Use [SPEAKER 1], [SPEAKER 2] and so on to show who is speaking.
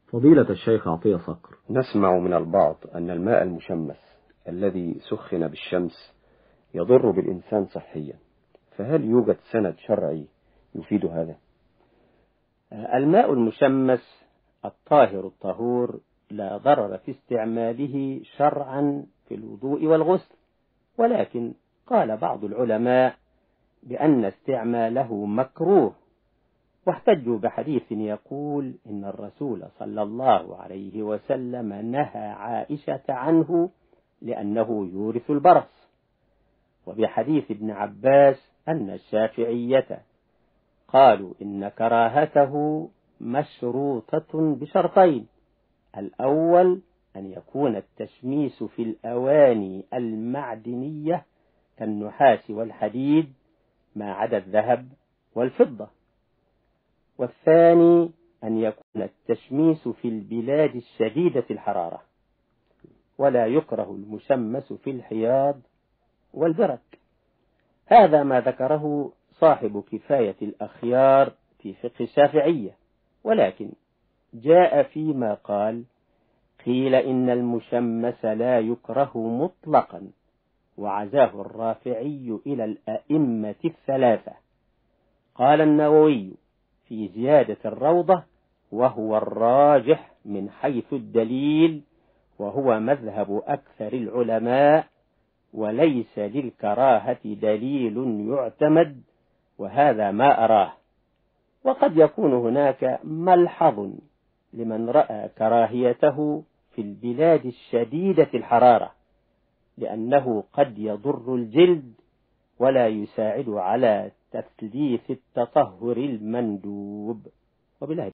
[SPEAKER 1] فضيلة الشيخ عطية صقر،
[SPEAKER 2] نسمع من البعض أن الماء المشمس الذي سخن بالشمس يضر بالإنسان صحيا، فهل يوجد سند شرعي يفيد هذا؟
[SPEAKER 3] الماء المشمس الطاهر الطهور لا ضرر في استعماله شرعا في الوضوء والغسل، ولكن قال بعض العلماء بأن استعماله مكروه، واحتجوا بحديث يقول إن الرسول صلى الله عليه وسلم نهى عائشة عنه لأنه يورث البرص، وبحديث ابن عباس أن الشافعية قالوا إن كراهته مشروطة بشرطين: الأول أن يكون التشميس في الأواني المعدنية كالنحاس والحديد ما عدا الذهب والفضة، والثاني أن يكون التشميس في البلاد الشديدة الحرارة، ولا يكره المشمس في الحياض والبرك. هذا ما ذكره صاحب كفاية الأخيار في فقه الشافعية، ولكن جاء فيما قال: قيل إن المشمس لا يكره مطلقا، وعزاه الرافعي إلى الأئمة الثلاثة. قال النووي في زيادة الروضة: وهو الراجح من حيث الدليل، وهو مذهب أكثر العلماء، وليس للكراهة دليل يعتمد، وهذا ما أراه. وقد يكون هناك ملحظ لمن رأى كراهيته في البلاد الشديدة الحرارة، لأنه قد يضر الجلد ولا يساعد على تثليث التطهر المندوب. وبالله